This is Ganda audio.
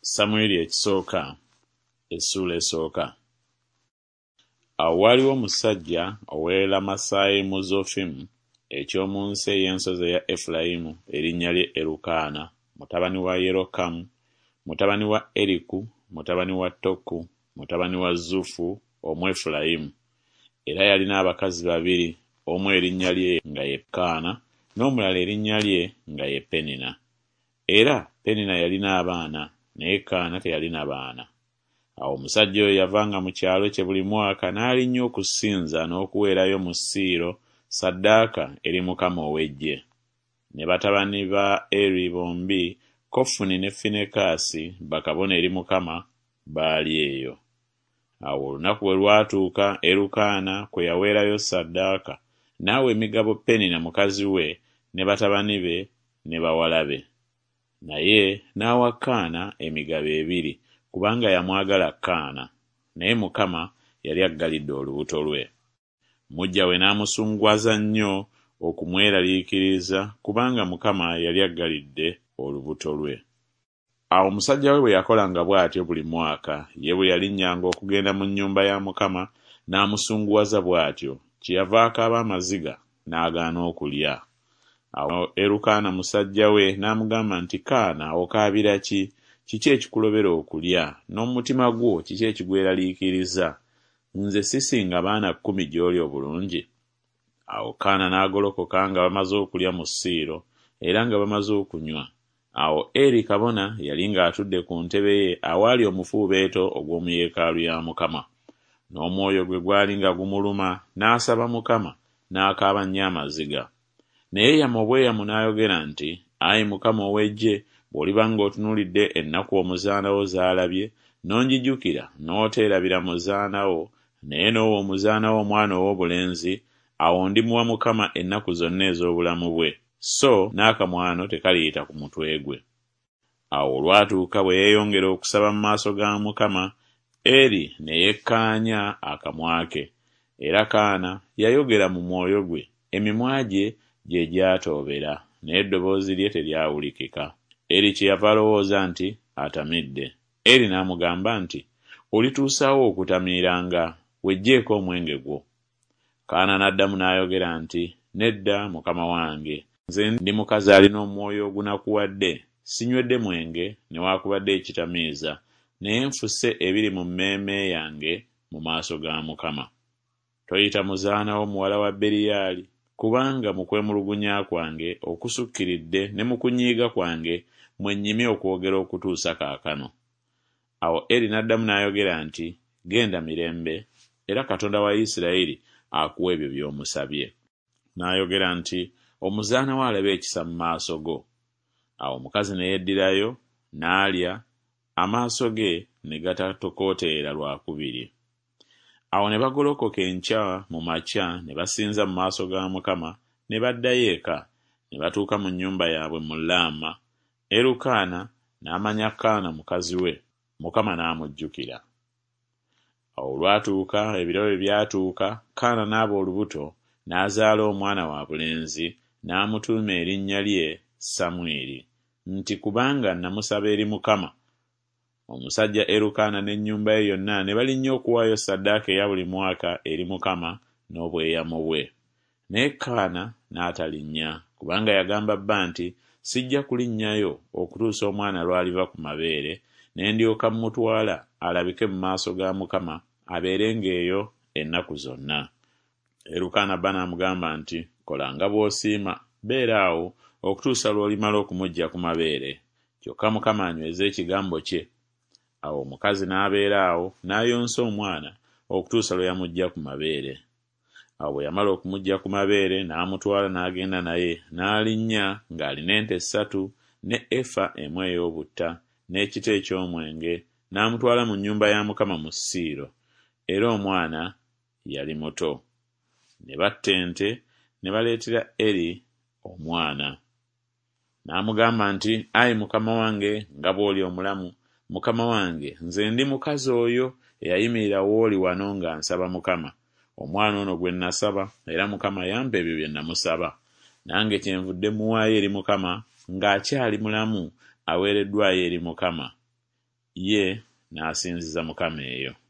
Samwiri ekisooka essuula esooka. Awo waaliwo omusajja ow'Eramasaimu Zofimu eky'omu nsi ey'ensozi eya Efulayimu, erinnya lye Erukaana, mutabani wa Yerokamu, mutabani wa Eriku, mutabani wa Toku, mutabani wa Zufu Omwefulayimu. Era yalina abakazi babiri, omu erinnya lye nga ye Kaana, n'omulala erinnya lye nga ye Penina. Era Penina yalina abaana, naye Kaana teyalina baana. Awo omusajja oyo yavanga mu kyalo kye buli mwaka n'alinnya okusinza n'okuweerayo mu Siiro ssaddaaka eri Mukama ow'Eggye. Ne batabani ba Eri bombi, Kofuni ne Finekaasi, bakabona eri Mukama, baali eyo. Awo olunaku bwe lwatuuka, Erukaana kwe yaweerayo ssaddaaka, n'awa emigabo Penina mukazi we ne batabani be ne bawala be. Naye n'awa Kaana emigabo ebiri, kubanga yamwagala Kaana, naye Mukama yali aggalidde olubuto lwe. Mujja we n'amusungwaza nnyo okumweraliikiriza, kubanga Mukama yali aggalidde olubuto lwe. Awo omusajja we bwe yakolanga bw'atyo buli mwaka, ye bwe yalinnyanga okugenda mu nnyumba ya Mukama n'amusunguwaza bw'atyo, kyeyava akaaba amaziga n'agaana okulya. Awo Erukaana musajja we n'amugamba nti, Kaana, okaabira ki? Kiki ekikulobera okulya? N'omutima gwo kiki ekigweraliikiriza? Nze sisinga baana 10 gy'oli obulungi. Awo Kaana n'agolokoka nga bamaze okulya mu Siiro, era nga bamaze okunywa. Awo Eri kabona yali ng'atudde ku ntebe ye awaali omufuubeeto ogw'omu yeekaalu ya Mukama. N'omwoyo gwe gwali nga gumuluma, n'asaba Mukama, n'akaaba nnyo amaziga. Naye yama obweyamu n'ayogera nti, Ayi Mukama ow'Eggye, bw'oliba ng'otunuulidde ennaku omuzaana wo z'alabye, n'onjijjukira n'oteerabira muzaana wo, naye n'owa omuzaana wo omwana ow'obulenzi, awo ndimuwa Mukama ennaku zonna ez'obulamu bwe, so n'akamwano tekaliyita ku mutwe gwe. Awo olwatuuka bwe yeeyongera okusaba mu maaso ga Mukama, Eri ne yekkaanya akamwa ke, era Kaana yayogera mu mwoyo gwe, emimwa gye gye gyatoobera, naye eddoboozi lye teryawulikika. Eri kyeyava alowooza nti atamidde. Eri n'amugamba nti, olituusaawo okutamiiranga, weggyeko omwenge gwo. Kaana n'addamu n'ayogera nti, nedda mukama wange, nze ndi mukazi alina omwoyo ogunakuwadde, sinywedde mwenge newaakubadde ekitamiiza, naye nfusse ebiri mu mmeeme yange mu maaso ga Mukama. Toyita muzaana wo muwala wa Beriyaali, kubanga mu kwemulugunya kwange okusukkiridde ne mu kunyiiga kwange mwe nnyimye okwogera okutuusa kaakano. Awo Eri n'addamu n'ayogera nti, genda mirembe, era Katonda wa Isirayiri akuwa ebyo by'omusabye. N'ayogera nti, omuzaana wo alabe ekisa mu maaso go. Awo omukazi ne yeddirayo, n'alya, amaaso ge ne gatatokooteera lwakubiri. Awo ne bagolokoka enkya mu makya ne basinza mu maaso ga Mukama, ne baddayo eka, ne batuuka mu nnyumba yaabwe mu Laama. Erukaana n'amanya Kaana mukazi we, Mukama n'amujjukira. Awo olwatuuka ebiro bwe byatuuka, Kaana n'aba olubuto, n'azaala omwana wabulenzi, n'amutuuma erinnya lye Samwiri, nti kubanga namusaba eri Mukama. Omusajja Erukaana n'ennyumba ye yonna ne balinnya okuwaayo ssaddaaka eya buli mwaka eri Mukama n'obweyamo bwe. Naye Kaana n'atalinnya, kubanga yagamba bba nti, sijja kulinnyayo okutuusa omwana lw'aliva ku mabeere, ne ndyoka mmutwala alabike mu maaso ga Mukama, abeerenga eyo ennaku zonna. Erukaana bba n'amugamba nti, kola nga bw'osiima, beera awo okutuusa lw'olimala okumuggya ku mabeere, kyokka Mukama anyweze ekigambo kye. Awo omukazi n'abeera awo n'ayonsa omwana okutuusa lwe yamuggya ku mabeere. Awo bwe yamala okumuggya ku mabeere n'amutwala n'agenda naye, n'alinnya ng'alina ente 3 ne efa emu ey'obutta n'ekita eky'omwenge, n'amutwala mu nnyumba ya Mukama mu Siiro, era omwana yali muto. Ne batta ente ne baleetera Eri omwana. N'amugamba nti, Ayi Mukama wange, nga bw'oli omulamu, Mukama wange, nze ndi mukazi oyo eyayimirira w'oli wano nga nsaba Mukama. Omwana ono gwe nasaba, era Mukama yampa ebyo bye namusaba. Nange kyenvudde muwaayo eri Mukama ng'akyali mulamu, aweereddwayo eri Mukama. ye n'asinziza Mukama eyo.